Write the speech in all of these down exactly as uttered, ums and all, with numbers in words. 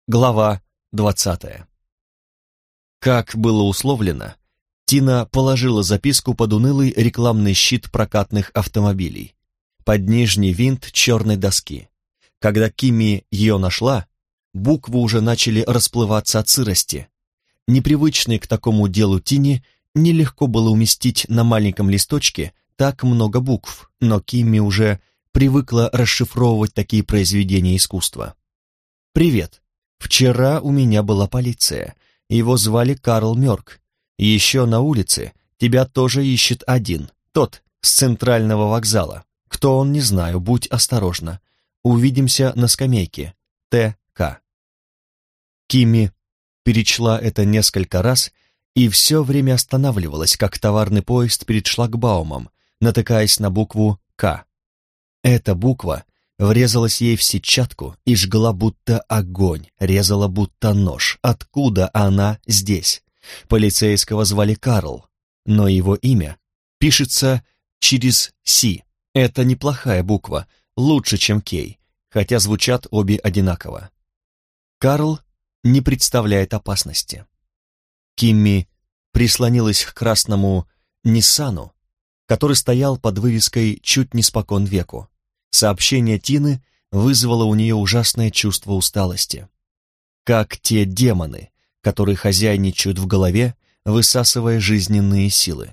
Глава двадцатая. Как было условлено, Тина положила записку под унылый рекламный щит прокатных автомобилей, под нижний винт черной доски. Когда Кимми ее нашла, буквы уже начали расплываться от сырости. Непривычной к такому делу Тине нелегко было уместить на маленьком листочке так много букв, но Кимми уже привыкла расшифровывать такие произведения искусства. «Привет. Вчера у меня была полиция. Его звали Карл Мёрк. Еще на улице тебя тоже ищет один, тот с центрального вокзала. Кто он, не знаю, будь осторожна. Увидимся на скамейке. Т К». Кимми перечла это несколько раз и все время останавливалась, как товарный поезд перед шлагбаумом, натыкаясь на букву «К». Эта буква врезалась ей в сетчатку и жгла будто огонь, резала будто нож. Откуда она здесь? Полицейского звали Карл, но его имя пишется через «Си». Это неплохая буква, лучше, чем «Кей», хотя звучат обе одинаково. Карл не представляет опасности. Кимми прислонилась к красному Ниссану, который стоял под вывеской чуть не спокон веку. Сообщение Тины вызвало у нее ужасное чувство усталости. Как те демоны, которые хозяйничают в голове, высасывая жизненные силы.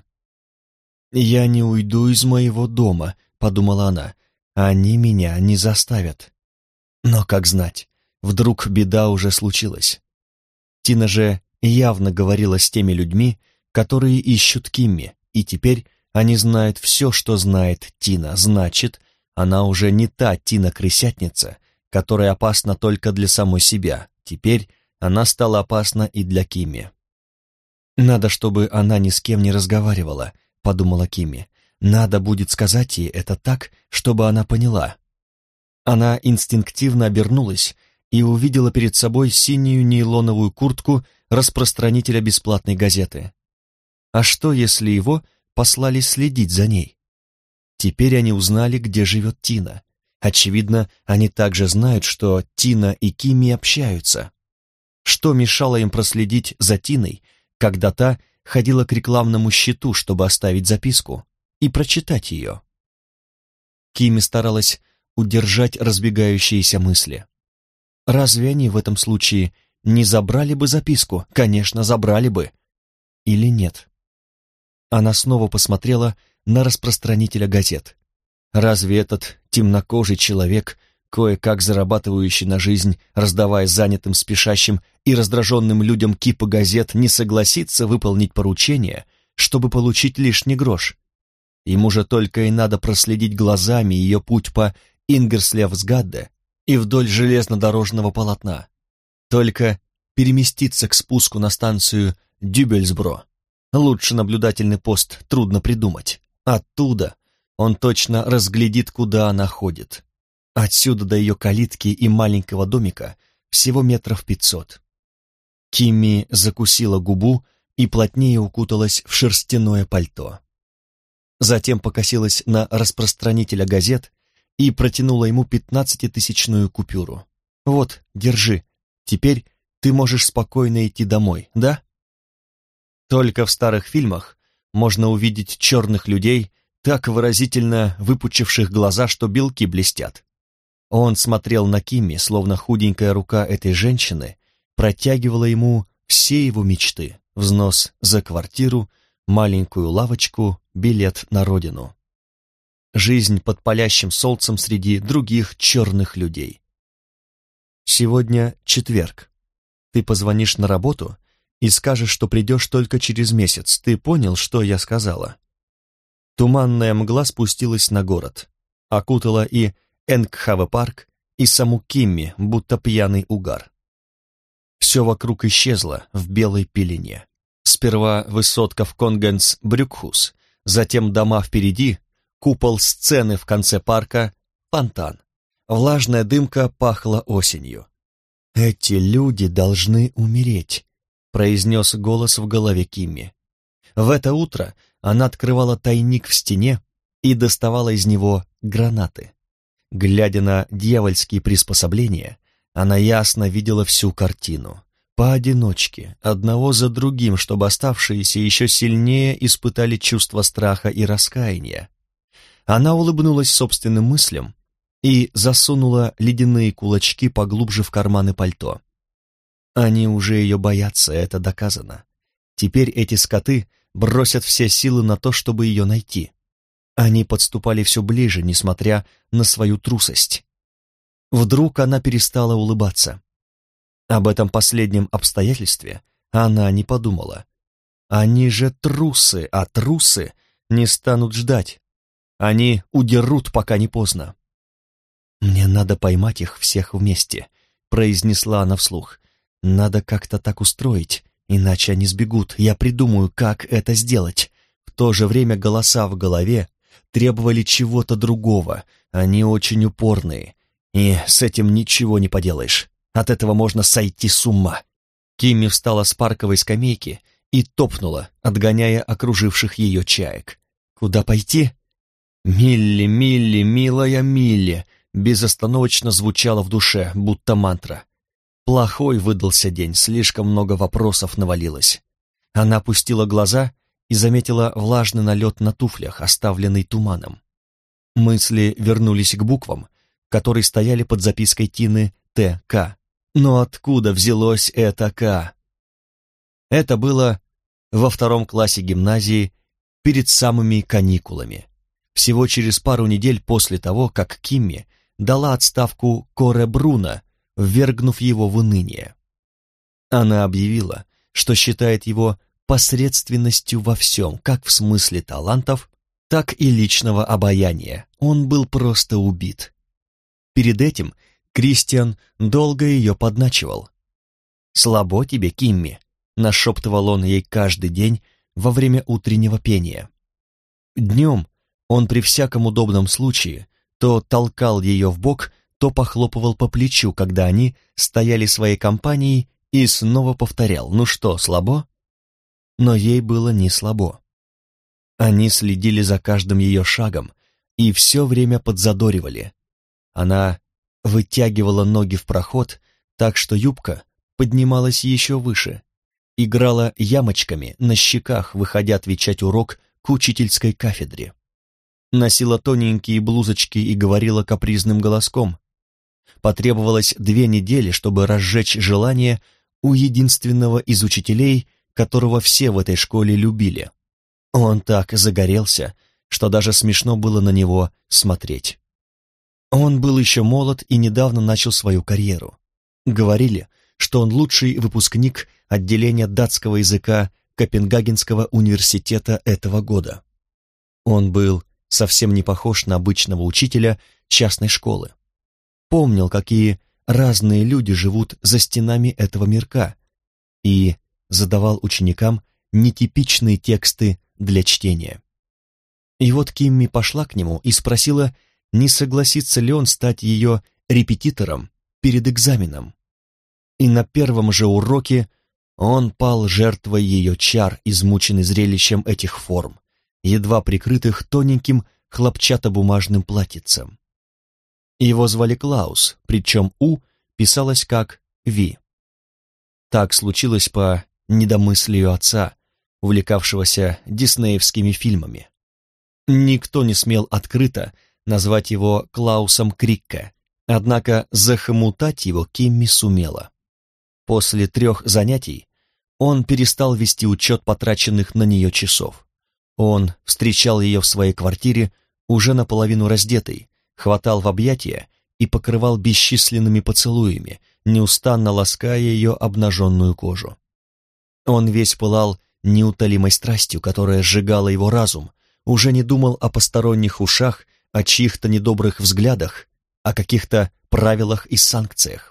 «Я не уйду из моего дома», — подумала она, — «они меня не заставят». Но как знать, вдруг беда уже случилась. Тина же явно говорила с теми людьми, которые ищут Кимми, и теперь они знают все, что знает Тина, значит, она уже не та Тина-крысятница, которая опасна только для самой себя. Теперь она стала опасна и для Кимми. «Надо, чтобы она ни с кем не разговаривала», — подумала Кимми. «Надо будет сказать ей это так, чтобы она поняла». Она инстинктивно обернулась и увидела перед собой синюю нейлоновую куртку распространителя бесплатной газеты. А что, если его послали следить за ней? Теперь они узнали, где живет Тина. Очевидно, они также знают, что Тина и Кимми общаются. Что мешало им проследить за Тиной, когда та ходила к рекламному щиту, чтобы оставить записку, и прочитать ее? Кимми старалась удержать разбегающиеся мысли. Разве они в этом случае не забрали бы записку? Конечно, забрали бы. Или нет? Она снова посмотрела на распространителя газет. Разве этот темнокожий человек, кое-как зарабатывающий на жизнь, раздавая занятым, спешащим и раздраженным людям кипы газет, не согласится выполнить поручение, чтобы получить лишний грош? Ему же только и надо проследить глазами ее путь по Ингерслевсгадде и вдоль железнодорожного полотна. Только переместиться к спуску на станцию Дюбельсбро. Лучше наблюдательный пост трудно придумать. Оттуда он точно разглядит, куда она ходит. Отсюда до ее калитки и маленького домика всего метров пятьсот. Кимми закусила губу и плотнее укуталась в шерстяное пальто. Затем покосилась на распространителя газет и протянула ему пятнадцатитысячную купюру. «Вот, держи, теперь ты можешь спокойно идти домой, да?» Только в старых фильмах можно увидеть черных людей, так выразительно выпучивших глаза, что белки блестят. Он смотрел на Кимми, словно худенькая рука этой женщины протягивала ему все его мечты: взнос за квартиру, маленькую лавочку, билет на родину. Жизнь под палящим солнцем среди других черных людей. «Сегодня четверг. Ты позвонишь на работу и скажешь, что придешь только через месяц. Ты понял, что я сказала?» Туманная мгла спустилась на город, окутала и Энгхаве-парк, и саму Кимми, будто пьяный угар. Все вокруг исчезло в белой пелене. Сперва высотка в Конгенс-Брюкхус, затем дома впереди, купол сцены в конце парка, фонтан. Влажная дымка пахла осенью. «Эти люди должны умереть», — произнес голос в голове Кимми. В это утро она открывала тайник в стене и доставала из него гранаты. Глядя на дьявольские приспособления, Она ясно видела всю картину, поодиночке, одного за другим, чтобы оставшиеся еще сильнее испытали чувство страха и раскаяния. Она улыбнулась собственным мыслям и засунула ледяные кулачки поглубже в карманы пальто. Они уже ее боятся, это доказано. Теперь эти скоты бросят все силы на то, чтобы ее найти. Они подступали все ближе, несмотря на свою трусость. Вдруг она перестала улыбаться. Об этом последнем обстоятельстве она не подумала. Они же трусы, а трусы не станут ждать. Они удерут, пока не поздно. «Мне надо поймать их всех вместе», — произнесла она вслух. «Надо как-то так устроить, иначе они сбегут. Я придумаю, как это сделать». В то же время голоса в голове требовали чего-то другого. Они очень упорные, и с этим ничего не поделаешь. От этого можно сойти с ума. Кимми встала с парковой скамейки и топнула, отгоняя окруживших ее чаек. «Куда пойти?» «Милли, Милли, милая Милли», безостановочно звучало в душе, будто мантра. Плохой выдался день, слишком много вопросов навалилось. Она опустила глаза и заметила влажный налет на туфлях, оставленный туманом. Мысли вернулись к буквам, которые стояли под запиской Тины Т К. Но откуда взялось это К? Это было во втором классе гимназии перед самыми каникулами. Всего через пару недель после того, как Кимми дала отставку Коре Бруно, ввергнув его в уныние. Она объявила, что считает его посредственностью во всем, как в смысле талантов, так и личного обаяния. Он был просто убит. Перед этим Кристиан долго ее подначивал. «Слабо тебе, Кимми», — нашептывал он ей каждый день во время утреннего пения. Днем он при всяком удобном случае то толкал ее в бок, то похлопывал по плечу, когда они стояли своей компанией, и снова повторял: «Ну что, слабо?» Но ей было не слабо. Они следили за каждым ее шагом и все время подзадоривали. Она вытягивала ноги в проход, так что юбка поднималась еще выше, играла ямочками на щеках, выходя отвечать урок к учительской кафедре. Носила тоненькие блузочки и говорила капризным голоском. Потребовалось две недели, чтобы разжечь желание у единственного из учителей, которого все в этой школе любили. Он так загорелся, что даже смешно было на него смотреть. Он был еще молод и недавно начал свою карьеру. Говорили, что он лучший выпускник отделения датского языка Копенгагенского университета этого года. Он был совсем не похож на обычного учителя частной школы. Помнил, какие разные люди живут за стенами этого мирка, и задавал ученикам нетипичные тексты для чтения. И вот Кимми пошла к нему и спросила, не согласится ли он стать ее репетитором перед экзаменом. И на первом же уроке он пал жертвой ее чар, измученный зрелищем этих форм, едва прикрытых тоненьким хлопчатобумажным платьицем. Его звали Клаус, причем «У» писалось как «Ви». Так случилось по недомыслию отца, увлекавшегося диснеевскими фильмами. Никто не смел открыто назвать его Клаусом Крикке, однако захомутать его Кимми сумела. После трех занятий он перестал вести учет потраченных на нее часов. Он встречал ее в своей квартире уже наполовину раздетой, хватал в объятия и покрывал бесчисленными поцелуями, неустанно лаская ее обнаженную кожу. Он весь пылал неутолимой страстью, которая сжигала его разум, уже не думал о посторонних ушах, о чьих-то недобрых взглядах, о каких-то правилах и санкциях.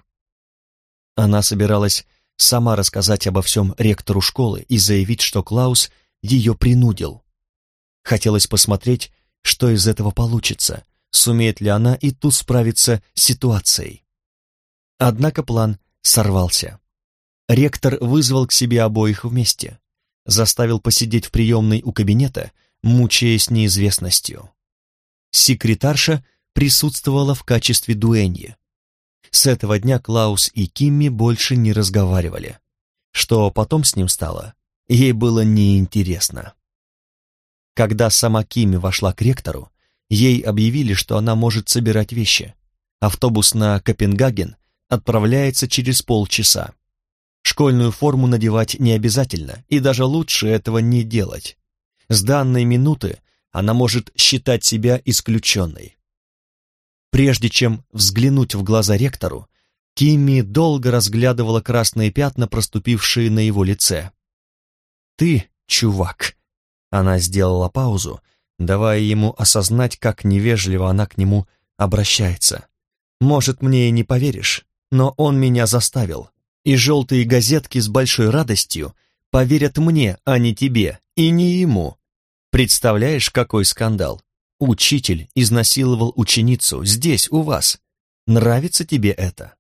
Она собиралась сама рассказать обо всем ректору школы и заявить, что Клаус ее принудил. Хотелось посмотреть, что из этого получится, сумеет ли она и тут справиться с ситуацией. Однако план сорвался. Ректор вызвал к себе обоих вместе, заставил посидеть в приемной у кабинета, мучаясь неизвестностью. Секретарша присутствовала в качестве дуэньи. С этого дня Клаус и Кимми больше не разговаривали. Что потом с ним стало, ей было неинтересно. Когда сама Кимми вошла к ректору, ей объявили, что она может собирать вещи. Автобус на Копенгаген отправляется через полчаса. Школьную форму надевать не обязательно, и даже лучше этого не делать. С данной минуты она может считать себя исключенной. Прежде чем взглянуть в глаза ректору, Кимми долго разглядывала красные пятна, проступившие на его лице. «Ты, чувак!» Она сделала паузу, давая ему осознать, как невежливо она к нему обращается. «Может, мне и не поверишь, но он меня заставил, и желтые газетки с большой радостью поверят мне, а не тебе, и не ему. Представляешь, какой скандал? Учитель изнасиловал ученицу здесь, у вас. Нравится тебе это?»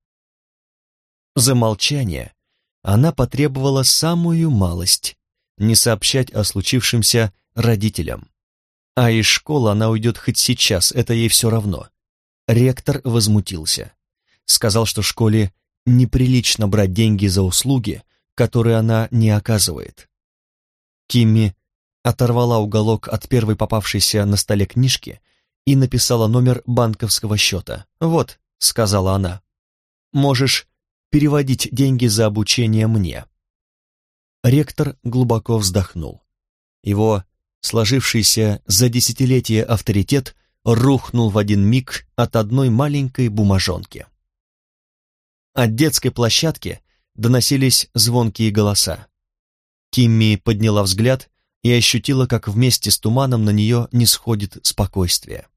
За молчание она потребовала самую малость — не сообщать о случившемся родителям. А из школы она уйдет хоть сейчас, это ей все равно. Ректор возмутился. Сказал, что школе неприлично брать деньги за услуги, которые она не оказывает. Кимми оторвала уголок от первой попавшейся на столе книжки и написала номер банковского счета. «Вот», — сказала она, — «можешь переводить деньги за обучение мне». Ректор глубоко вздохнул. Его сложившийся за десятилетия авторитет рухнул в один миг от одной маленькой бумажонки. От детской площадки доносились звонкие голоса. Кимми подняла взгляд и ощутила, как вместе с туманом на нее нисходит спокойствие.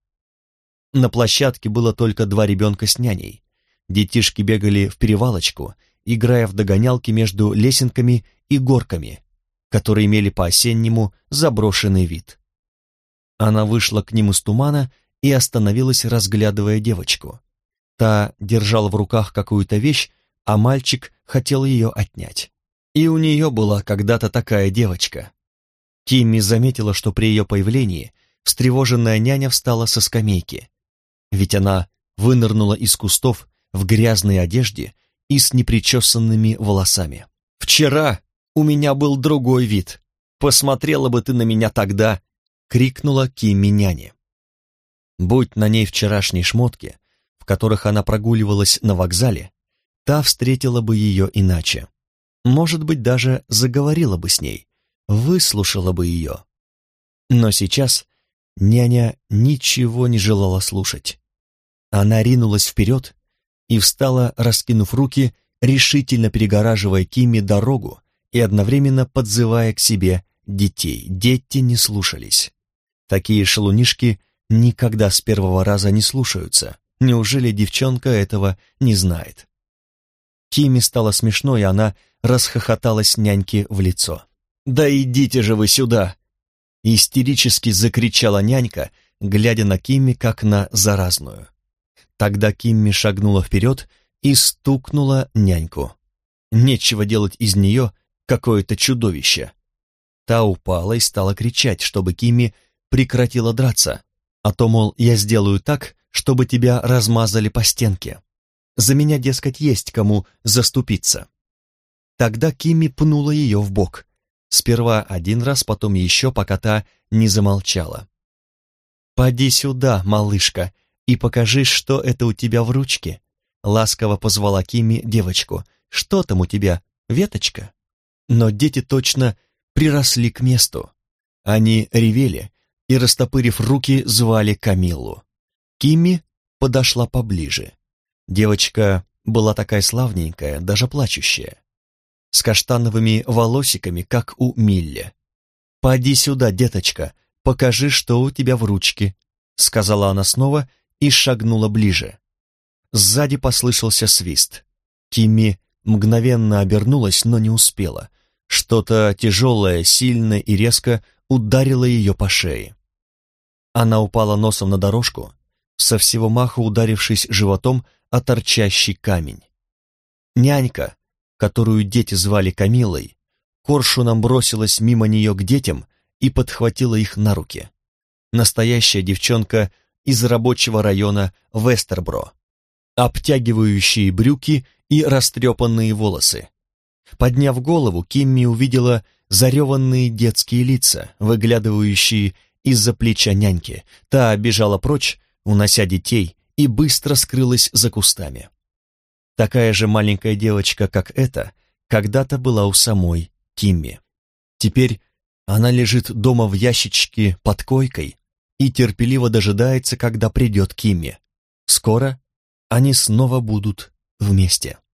На площадке было только два ребенка с няней. Детишки бегали в перевалочку, играя в догонялки между лесенками и горками, которые имели по-осеннему заброшенный вид. Она вышла к ним из тумана и остановилась, разглядывая девочку. Та держала в руках какую-то вещь, а мальчик хотел ее отнять. И у нее была когда-то такая девочка. Кимми заметила, что при ее появлении встревоженная няня встала со скамейки, ведь она вынырнула из кустов в грязной одежде и с непричесанными волосами. «Вчера у меня был другой вид. Посмотрела бы ты на меня тогда!» — крикнула Кимми няне. Будь на ней вчерашние шмотки, в которых она прогуливалась на вокзале, та встретила бы ее иначе. Может быть, даже заговорила бы с ней, выслушала бы ее. Но сейчас няня ничего не желала слушать. Она ринулась вперед и встала, раскинув руки, решительно перегораживая Кимми дорогу и одновременно подзывая к себе детей. Дети не слушались. Такие шалунишки никогда с первого раза не слушаются. Неужели девчонка этого не знает? Кимми стало смешно, и она расхохоталась няньке в лицо. «Да идите же вы сюда!» Истерически закричала нянька, глядя на Кимми как на заразную. Тогда Кимми шагнула вперед и стукнула няньку. Нечего делать из нее какое-то чудовище. Та упала и стала кричать, чтобы Кимми прекратила драться, а то, мол, я сделаю так, чтобы тебя размазали по стенке. За меня, дескать, есть кому заступиться. Тогда Кимми пнула ее в бок. Сперва один раз, потом еще, пока та не замолчала. «Поди сюда, малышка, и покажи, что это у тебя в ручке», — ласково позвала Кимми девочку. «Что там у тебя, веточка?» Но дети точно приросли к месту. Они ревели и, растопырив руки, звали Камиллу. Кимми подошла поближе. Девочка была такая славненькая, даже плачущая, с каштановыми волосиками, как у Милли. «Поди сюда, деточка, покажи, что у тебя в ручке», — сказала она снова и шагнула ближе. Сзади послышался свист. Кимми мгновенно обернулась, но не успела. Что-то тяжелое, сильное и резко ударило ее по шее. Она упала носом на дорожку, со всего маха ударившись животом о торчащий камень. Нянька, которую дети звали Камиллой, коршуном бросилась мимо нее к детям и подхватила их на руки. Настоящая девчонка из рабочего района Вестербро. обтягивающие брюки и растрепанные волосы. Подняв голову, Кимми увидела зареванные детские лица, выглядывающие из-за плеча няньки. Та бежала прочь, унося детей, и быстро скрылась за кустами. Такая же маленькая девочка, как эта, когда-то была у самой Кимми. Теперь она лежит дома в ящичке под койкой и терпеливо дожидается, когда придет Кимми. Скоро они снова будут вместе.